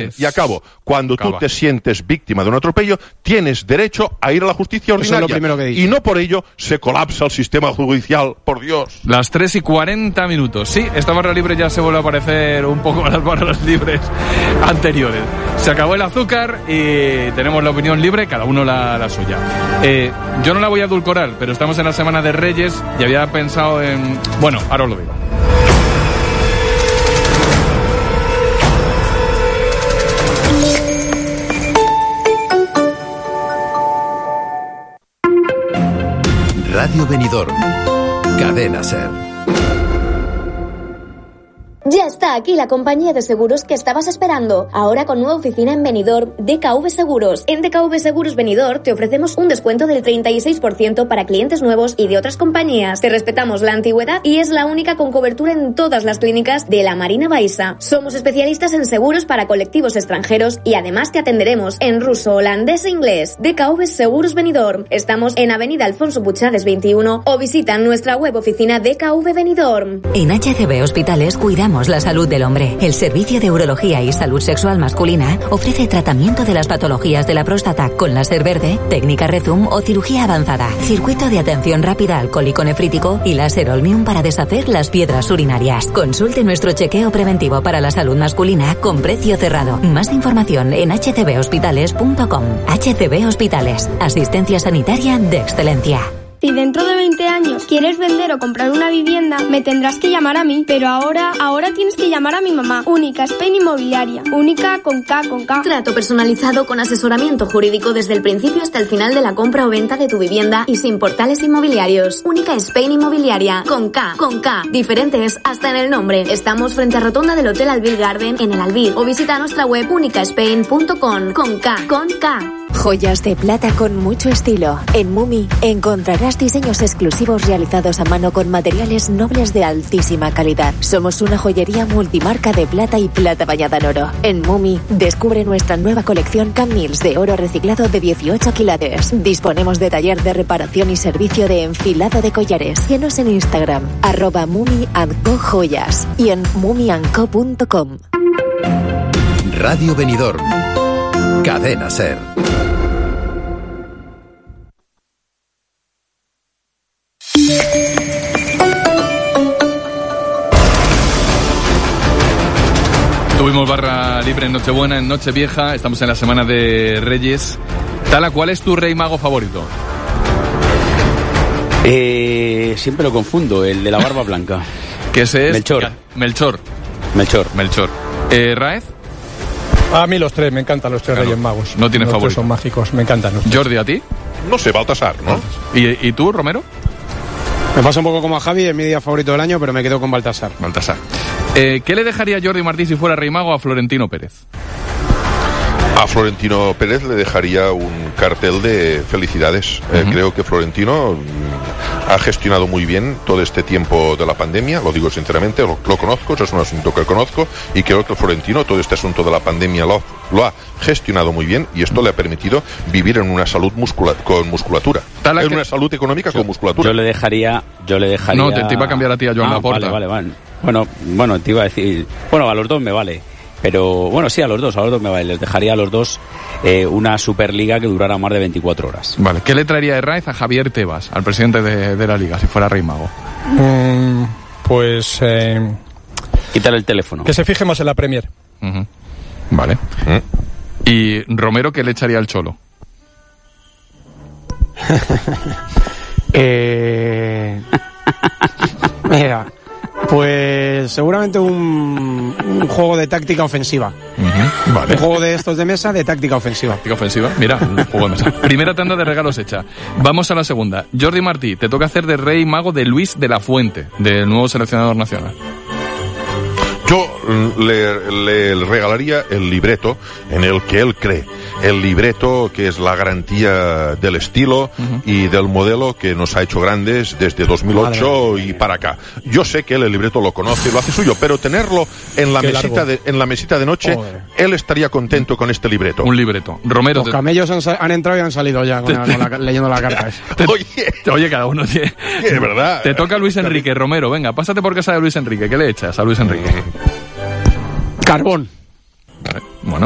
Bien, y acabo. Cuando tú te sientes víctima de un atropello, tienes derecho a ir a la justicia ordinaria. Eso es lo primero que he dicho. Y no por ello se colapsa el sistema judicial, por Dios. Las 3:40. Sí, esta barra libre ya se vuelve a parecer un poco a las barras libres anteriores. Se acabó el azúcar y tenemos la opinión libre, cada uno la suya. Yo no la voy a edulcorar, pero estamos en la semana de Reyes y había pensado en... Bueno, ahora os lo digo. Radio Benidorm, Cadena SER. Ya está aquí la compañía de seguros que estabas esperando. Ahora con nueva oficina en Benidorm, DKV Seguros. En DKV Seguros Benidorm te ofrecemos un descuento del 36% para clientes nuevos y de otras compañías. Te respetamos la antigüedad y es la única con cobertura en todas las clínicas de la Marina Baixa. Somos especialistas en seguros para colectivos extranjeros y además te atenderemos en ruso, holandés e inglés. DKV Seguros Benidorm. Estamos en Avenida Alfonso Puchades 21 o visita nuestra web oficina DKV Benidorm. En HCB Hospitales cuidamos la salud del hombre. El Servicio de Urología y Salud Sexual Masculina ofrece tratamiento de las patologías de la próstata con láser verde, técnica Rezum o cirugía avanzada, circuito de atención rápida al cólico nefrítico y láser Olmium para deshacer las piedras urinarias. Consulte nuestro chequeo preventivo para la salud masculina con precio cerrado. Más información en hcbhospitales.com. HCB Hospitales, asistencia sanitaria de excelencia. Si dentro de 20 años quieres vender o comprar una vivienda, me tendrás que llamar a mí. Pero ahora tienes que llamar a mi mamá. Única Spain Inmobiliaria. Única con K. Trato personalizado con asesoramiento jurídico desde el principio hasta el final de la compra o venta de tu vivienda y sin portales inmobiliarios. Única Spain Inmobiliaria. Con K. Diferentes hasta en el nombre. Estamos frente a rotonda del Hotel Albir Garden en el Albir. O visita nuestra web unicaspain.com. Con K. Joyas de plata con mucho estilo. En Mumi encontrarás diseños exclusivos realizados a mano con materiales nobles de altísima calidad. Somos una joyería multimarca de plata y plata bañada en oro. En Mumi descubre nuestra nueva colección Camils de oro reciclado de 18 quilates. Disponemos de taller de reparación y servicio de enfilado de collares. Síguenos en Instagram @mumi&co-joyas y en mumiandco.com. Radio Benidorm, Cadena SER. Tuvimos barra libre en Nochebuena, en Nochevieja, estamos en la semana de Reyes. Tala, ¿cuál es tu rey mago favorito? Siempre lo confundo, el de la barba blanca. ¿Qué ese es? Melchor. ¿Raez? A mí los tres, me encantan los tres Reyes Magos. No tienes favorito. Los tres son mágicos, me encantan los tres. Jordi, ¿a ti? No sé, Baltasar, ¿no? ¿Y tú, Romero? Me pasa un poco como a Javi, es mi día favorito del año, pero me quedo con Baltasar. ¿Qué le dejaría Jordi Martí si fuera rey mago a Florentino Pérez? A Florentino Pérez le dejaría un cartel de felicidades. Creo que Florentino ha gestionado muy bien todo este tiempo de la pandemia, lo digo sinceramente, lo conozco, es un asunto que conozco y creo que Florentino todo este asunto de la pandemia lo ha gestionado muy bien y esto le ha permitido vivir en una salud con musculatura, una salud económica con musculatura. Yo le dejaría... No, te iba a cambiar a ti a Joan Laporta. Vale. Bueno, te iba a decir... Bueno, a los dos me vale. Pero, bueno, sí, a los dos me vale. Les dejaría a los dos una Superliga que durara más de 24 horas. Vale, ¿qué le traería de Raez a Javier Tebas, al presidente de la Liga, si fuera rey mago? Quítale el teléfono. Que se fije más en la Premier. Vale. ¿Y Romero qué le echaría al Cholo? Mira, pues seguramente un juego de táctica ofensiva. Vale. Un juego de estos de mesa de táctica ofensiva. Mira, un juego de mesa. Primera tanda de regalos hecha. Vamos a la segunda. Jordi Martí, te toca hacer de rey mago de Luis de la Fuente, del nuevo seleccionador nacional. Yo le regalaría el libreto en el que él cree. El libreto que es la garantía del estilo y del modelo que nos ha hecho grandes desde 2008 y para acá. Yo sé que él el libreto lo conoce, lo hace suyo, pero tenerlo en la mesita de noche, él estaría contento con este libreto. Un libreto. Romero. Los camellos han entrado y han salido ya leyendo la carta. Oye, cada uno tiene... Es verdad. Te toca Luis Enrique, Romero. Venga, pásate por casa de Luis Enrique. ¿Qué le echas a Luis Enrique? Carbón. Bueno,